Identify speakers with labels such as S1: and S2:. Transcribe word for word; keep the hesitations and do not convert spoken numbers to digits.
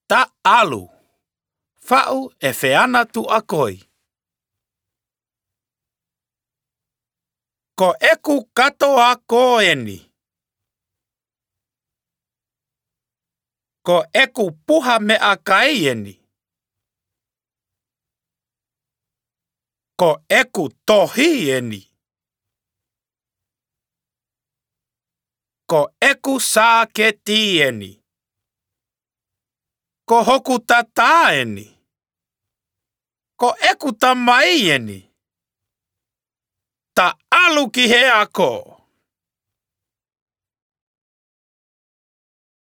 S1: Ta alu. Fa'u e feana tu akoi. Ko eku katoa koeni. Ko eku puha me akaieni. Ko eku tohieni. Ko eku saaketieni. Ko hoku tataeni. Ko eku tamaieni. Ta alu ki he ako.